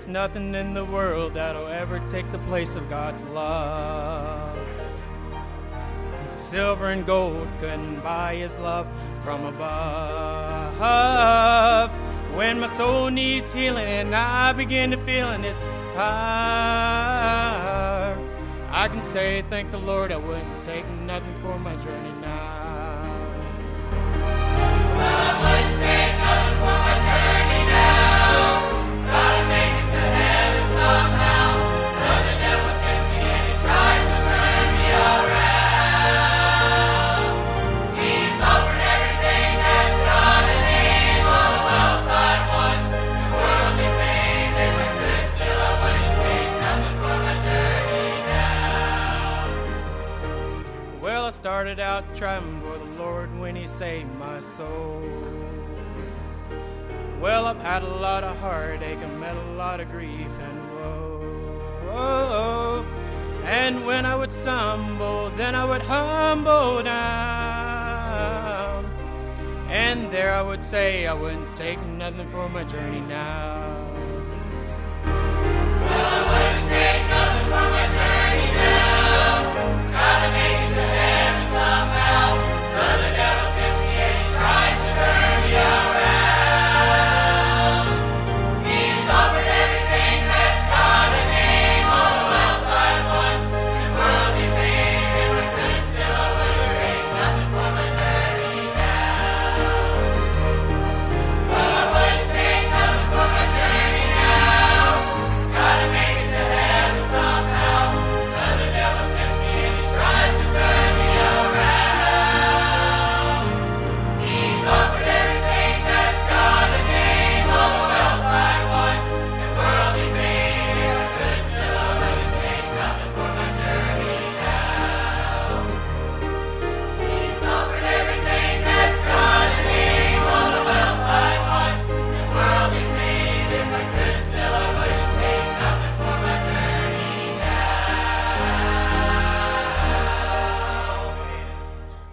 nothing in the world that'll ever take the place of God's love. Silver and gold couldn't buy his love from above. When my soul needs healing and I begin to feel in his power, I can say, thank the Lord, I wouldn't take nothing for my journey now. I wouldn't take nothing for my journey now. Gotta make it to heaven somehow. Though the devil tempts me and he tries to turn me around. He's offered everything that's got a name, all the wealth I want, and worldly fame. If I could still, I wouldn't take nothing for my journey now. Well, I started out driving for the Lord when he saved my soul. Well, I've had a lot of heartache and met a lot of grief and woe. And when I would stumble, then I would humble down. And there I would say I wouldn't take nothing for my journey now.